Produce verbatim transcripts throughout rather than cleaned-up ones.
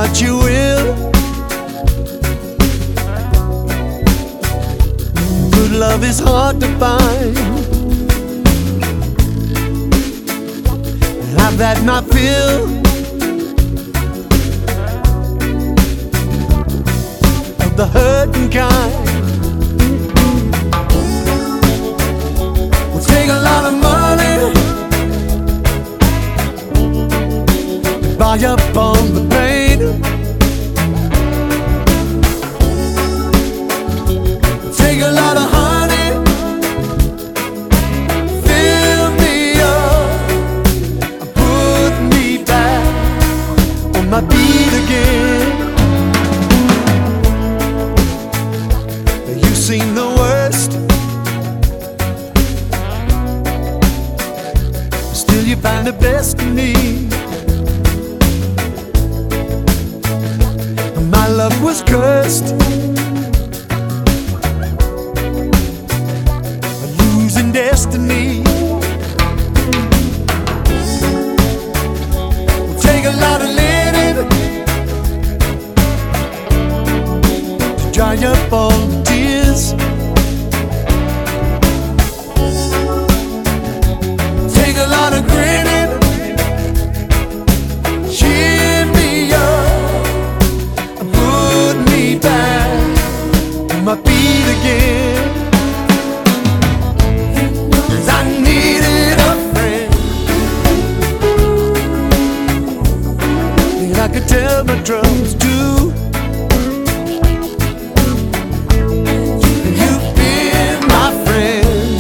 what you will. Good love is hard to find. Love that not feel of the hurting kind. Will take a lot of money to buy up on the pain. Will take a lot of honey, fill me up, put me back on my feet again. You've seen the worst, still you find the best in me. My luck was cursed, a losing destiny. Will take a lot of living to dry up all the tears. Take a lot of grinning, cheer me up, put me back on my feet again. 'Cause I needed a friend that I could tell my troubles to. You've been my friend,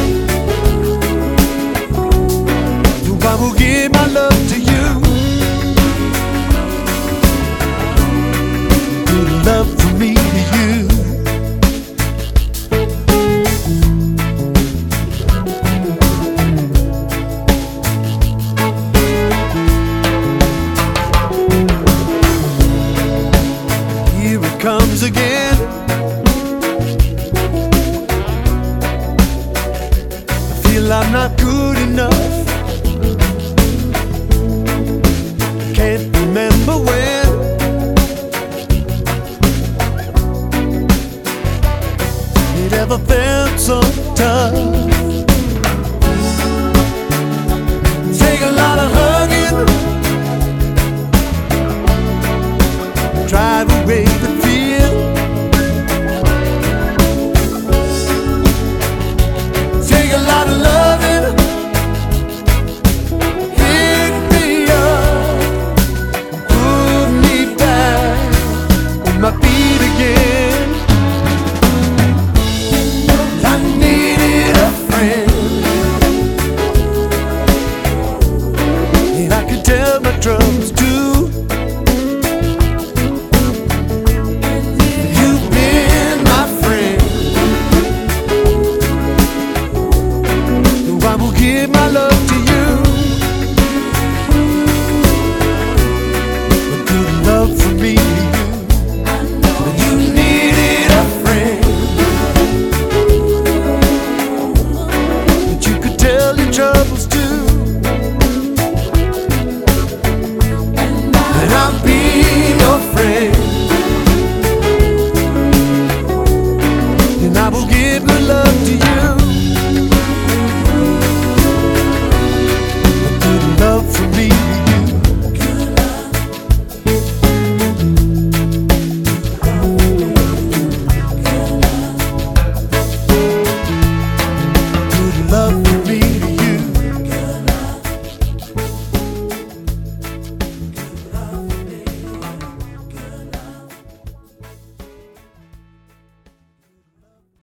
so I will give my love to you. Good love from me to you. Here it comes again. I feel I'm not good enough. Can't remember when it ever felt so tough. Take a lot of hugging, drive away the fear.